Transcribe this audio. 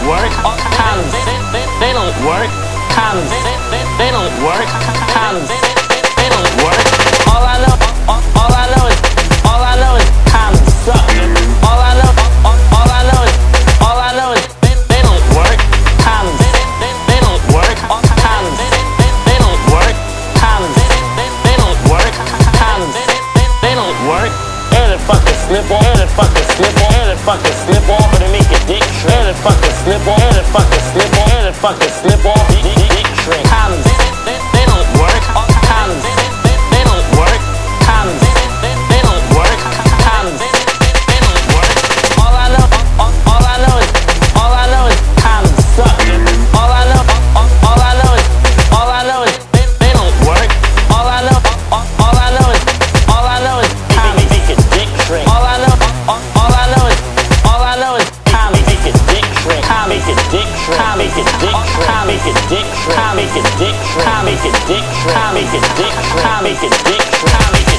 work. Condoms, they don't work. Condoms, they don't work. Condoms, they don't work. All I know is condoms suck. All I know is they don't work. Condoms, they don't work. Condoms, they don't work. Condoms, they don't work. Condoms, they don't work. And it fucking slip on, and it fucking slip on, and it fucking slip off, and it make a dick shrink. And it fucking slip on, and it fucking slip on, and it fucking slip off, dick shrink. Condoms, they don't work. Condoms, they don't work. Condoms, they don't work. Condoms, they don't work. All I know is condoms suck. All I know is they don't work. All I know is condoms make a dick shrink. All I know is condoms make a dick shrink. Make a dick shrink. Make a dick shrink. Make a dick shrink. Make a dick shrink. Make a dick shrink. Make a dick shrink. Make a dick shrink.